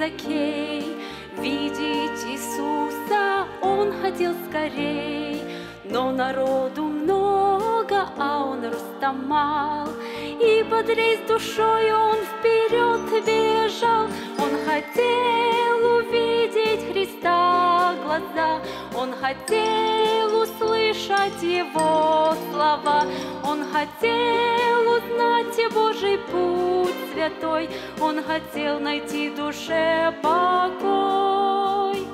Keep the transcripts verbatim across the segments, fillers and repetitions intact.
Закей. Видеть Иисуса он хотел скорей, но народу много, а он ростом мал. И под рейс душой он вперед бежал. Он хотел увидеть Христа глаза, он хотел услышать Его слова, он хотел узнать Божий путь святой, он хотел найти душе покой.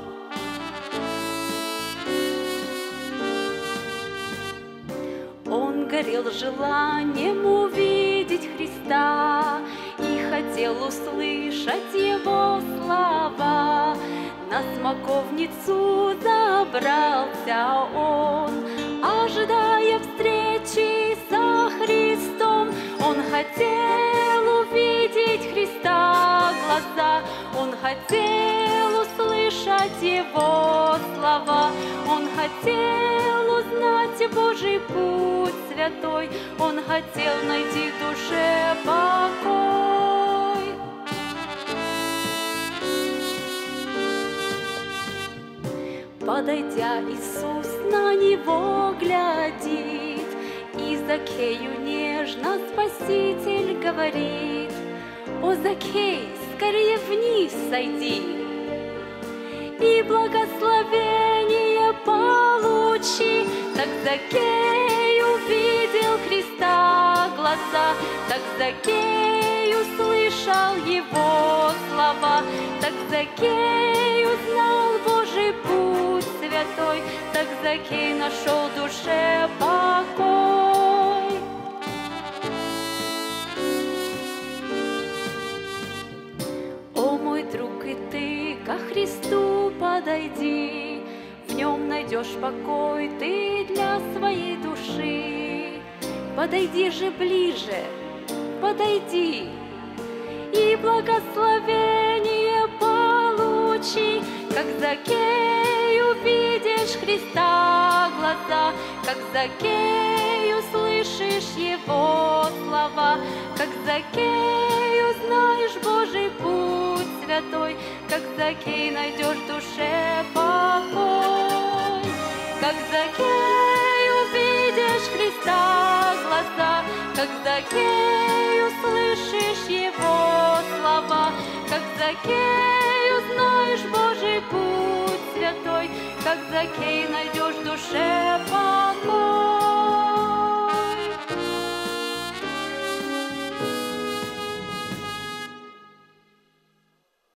Он горел желанием увидеть Христа и хотел услышать Его слова. На смоковницу забрался он, ожидая встречи со Христом. Он хотел увидеть Христа глаза, он хотел услышать Его слова, он хотел узнать Божий путь святой, он хотел найти душе покой. Подойдя, Иисус на него глядит, и Закею нежно Спаситель говорит: «О, Закей, скорее вниз сойди, и благословение получи». Так Закей увидел Христа глаза, так Закей услышал Его слова, так Закей узнал Божий путь святой, так Закей нашел душе покой. О, мой друг, и ты ко Христу подойди, в нем найдешь покой ты для своей души. Подойди же ближе, подойди, и благословение получи. Как Закей увидишь Христа глаза, как Закей услышишь Его слова, как Закей узнаешь Божий путь святой, как Закей найдешь душе покой. Как Закей увидишь Христа глаза, как Закей услышишь Его слова, как Закей узнаешь Божий путь святой, как Закей найдешь душе покой.